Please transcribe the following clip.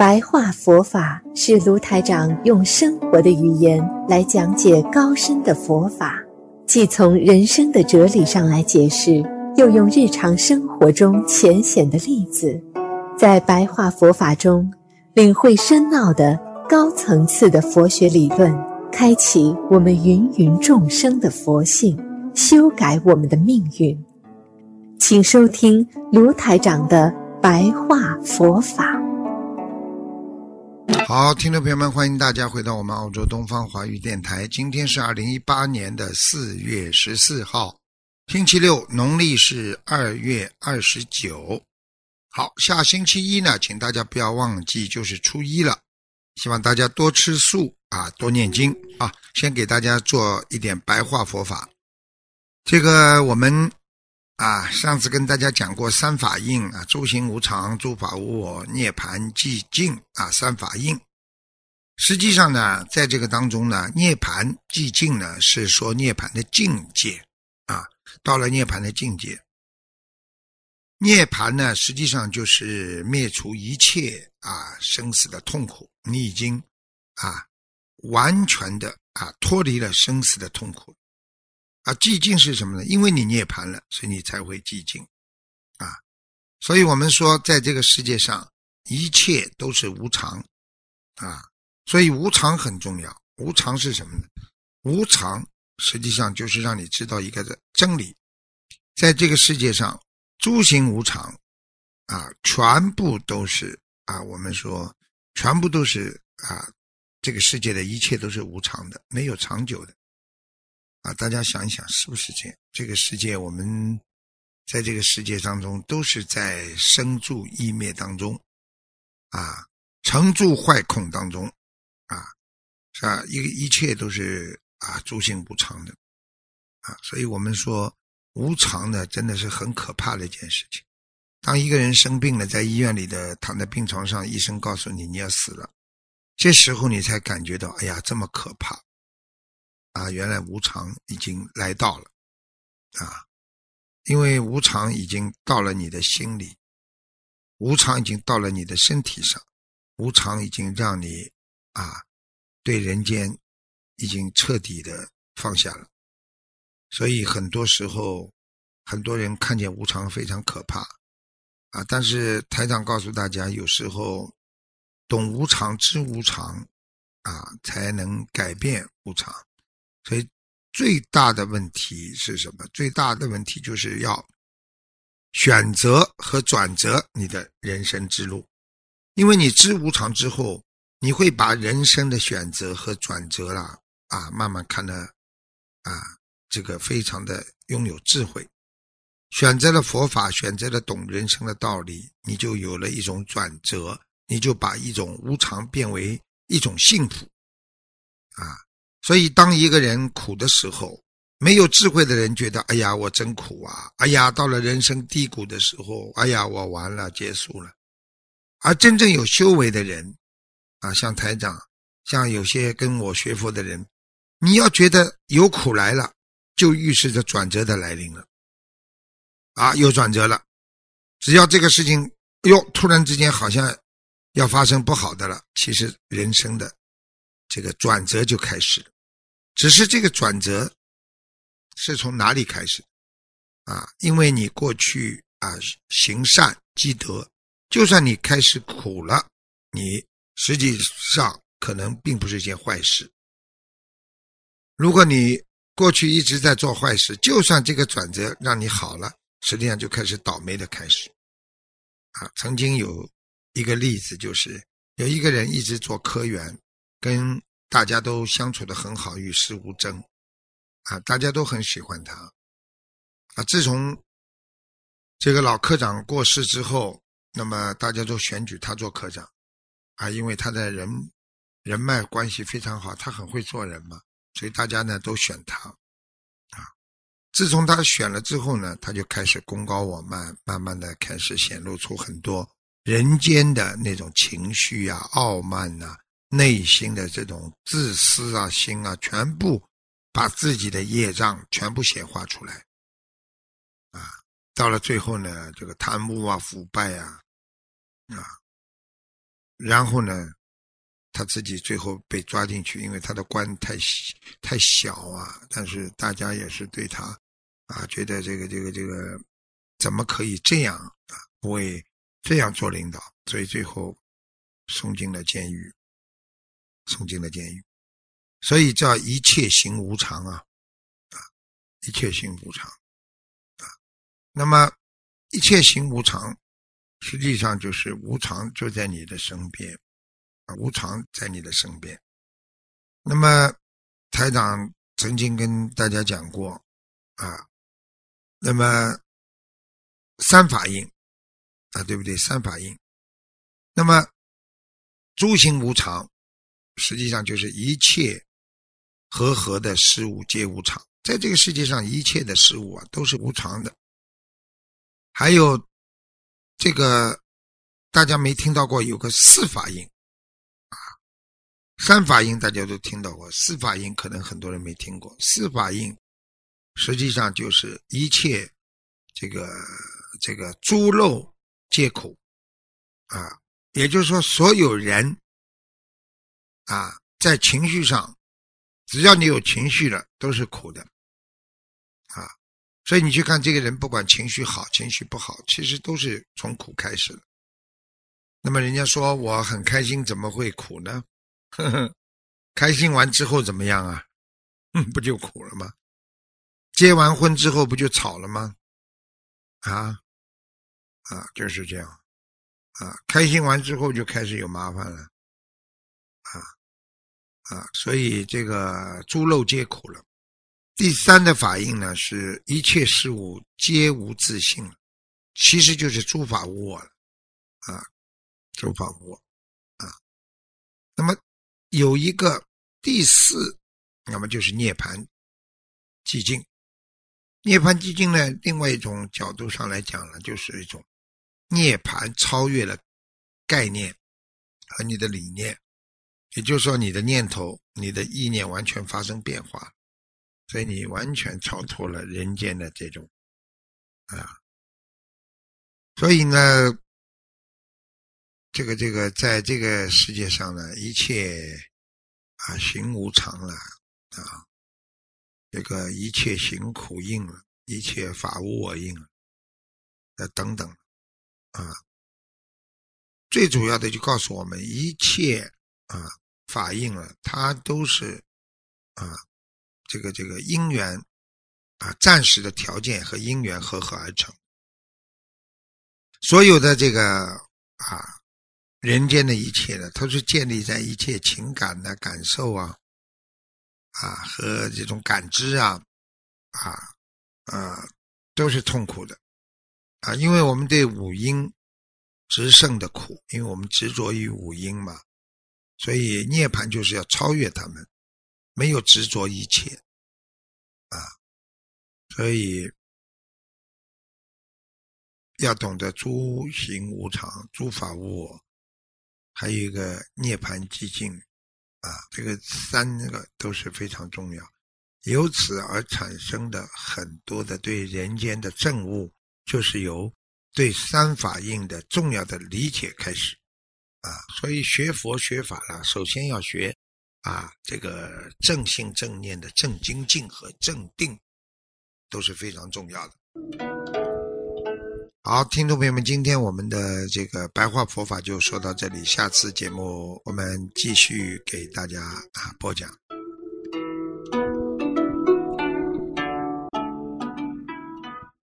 白话佛法是卢台长用生活的语言来讲解高深的佛法，既从人生的哲理上来解释，又用日常生活中浅显的例子，在白话佛法中领会深奥的高层次的佛学理论，开启我们芸芸众生的佛性，修改我们的命运。请收听卢台长的白话佛法。 好，听众朋友们，欢迎大家回到我们澳洲东方华语电台。今天是2018年的4月14号，星期六，农历是2月29。好，下星期一呢，请大家不要忘记就是初一了，希望大家多吃素啊，多念经啊。先给大家做一点白话佛法。这个我们上次跟大家讲过三法印啊，诸行无常，诸法无我，涅槃寂静啊，三法印。实际上呢，在这个当中呢，涅槃寂静呢，是说涅槃的境界啊，到了涅槃的境界。涅槃呢，实际上就是灭除一切生死的痛苦，你已经完全的脱离了生死的痛苦。寂静是什么呢？因为你涅槃了，所以你才会寂静所以我们说在这个世界上一切都是无常所以无常很重要。无常是什么呢？无常实际上就是让你知道一个真理，在这个世界上诸行无常全部都是我们说全部都是这个世界的一切都是无常的，没有长久的大家想一想是不是这样？这个世界，我们在这个世界当中都是在生住异灭当中成住坏空当中是吧？一切都是诸行无常的所以我们说无常呢，真的是很可怕的一件事情。当一个人生病了，在医院里的躺在病床上，医生告诉你你要死了，这时候你才感觉到哎呀这么可怕原来无常已经来到了因为无常已经到了你的心里，无常已经到了你的身体上，无常已经让你对人间已经彻底的放下了。所以很多时候很多人看见无常非常可怕但是台长告诉大家，有时候懂无常知无常才能改变无常。所以最大的问题是什么？最大的问题就是要选择和转折你的人生之路。因为你知无常之后，你会把人生的选择和转折慢慢看得这个非常的拥有智慧。选择了佛法，选择了懂人生的道理，你就有了一种转折，你就把一种无常变为一种幸福所以当一个人苦的时候，没有智慧的人觉得哎呀我真苦哎呀到了人生低谷的时候，哎呀我完了结束了。而真正有修为的人像台长，像有些跟我学佛的人，你要觉得有苦来了，就预示着转折的来临了有转折了。只要这个事情突然之间好像要发生不好的了，其实人生的这个转折就开始了。只是这个转折是从哪里开始因为你过去行善积德，就算你开始苦了，你实际上可能并不是一件坏事。如果你过去一直在做坏事，就算这个转折让你好了，实际上就开始倒霉的开始曾经有一个例子，就是有一个人一直做科员，跟大家都相处得很好，与世无争大家都很喜欢他自从这个老科长过世之后，那么大家都选举他做科长因为他的人脉关系非常好，他很会做人嘛，所以大家呢都选他自从他选了之后呢，他就开始功高我慢，慢慢的开始显露出很多人间的那种情绪傲慢内心的这种自私心全部把自己的业障全部显化出来到了最后呢，这个贪污腐败然后呢他自己最后被抓进去，因为他的官太小啊，但是大家也是对他觉得这个怎么可以这样不会这样做领导，所以最后送进了监狱。所以叫一切行无常一切行无常那么一切行无常实际上就是无常就在你的身边无常在你的身边。那么台长曾经跟大家讲过那么三法印对不对？三法印。那么诸行无常实际上就是一切和的事物皆无常，在这个世界上一切的事物都是无常的。还有这个大家没听到过有个四法印三法印大家都听到过，四法印可能很多人没听过。四法印实际上就是一切这个诸漏皆苦也就是说所有人在情绪上只要你有情绪了都是苦的所以你去看这个人不管情绪好情绪不好其实都是从苦开始的。那么人家说我很开心怎么会苦呢？开心完之后怎么样不就苦了吗？结完婚之后不就吵了吗？就是这样开心完之后就开始有麻烦了所以这个诸漏皆苦了。第三的法印呢是一切事物皆无自性了，其实就是诸法无我了诸法无我那么有一个第四，那么就是涅槃寂静。涅槃寂静呢另外一种角度上来讲呢就是一种涅槃超越了概念和你的理念，也就是说你的念头你的意念完全发生变化，所以你完全超脱了人间的这种所以呢这个在这个世界上呢一切行无常了这个一切行苦印了，一切法无我印了等等最主要的就告诉我们一切法印了它都是这个因缘暂时的条件和因缘合而成。所有的这个人间的一切呢都是建立在一切情感的感受和这种感知都是痛苦的因为我们对五阴执胜的苦，因为我们执着于五阴嘛，所以涅槃就是要超越他们，没有执着一切所以要懂得诸行无常，诸法无我，还有一个涅槃寂静这个三个都是非常重要。由此而产生的很多的对人间的证悟，就是由对三法印的重要的理解开始所以学佛学法了，首先要学这个正信正念的正精进和正定都是非常重要的。好，听众朋友们，今天我们的这个白话佛法就说到这里，下次节目我们继续给大家播讲。